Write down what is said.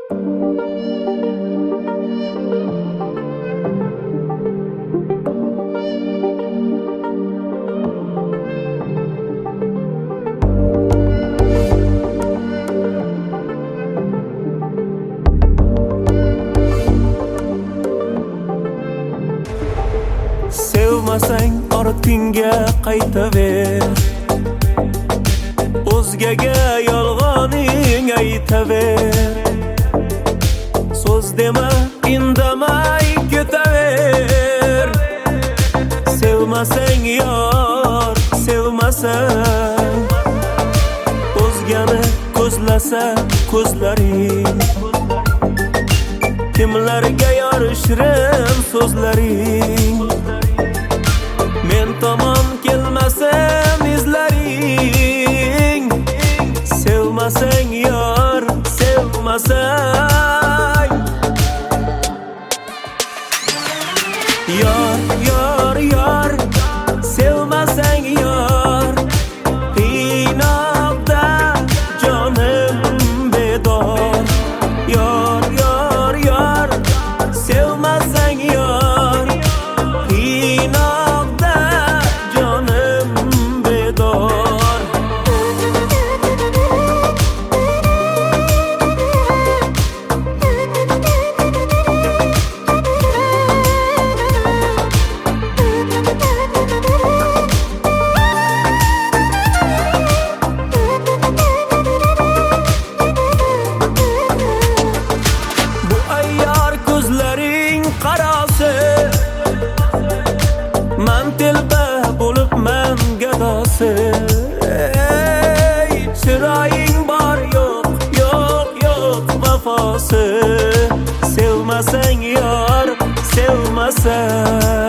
Sevmasang ortingga qaytaver, o'zgaga yolg'oning aytaver. So'z dema, indamay ketaver. Sevmasang yor, sevmasang, o'zgani ko'zlasa ko'zlaring, kimlarga yorishirin so'zlaring. Men tomon kelmasin izlaring. Sevmasang yor, sevmasang, yor, yor, yor, sevmasang yor. Qiynoqda jonim bedor. Yor, yor, yor, sevmasang yor. Qiynoqda jonim bedor. Bu ayyor ko'zlaring qarasi, man telba bo'libman gadosi. Ey, chiroying bor yo'q, yo'q, yo'q vafosi. Sevmasang yor, sevmasang.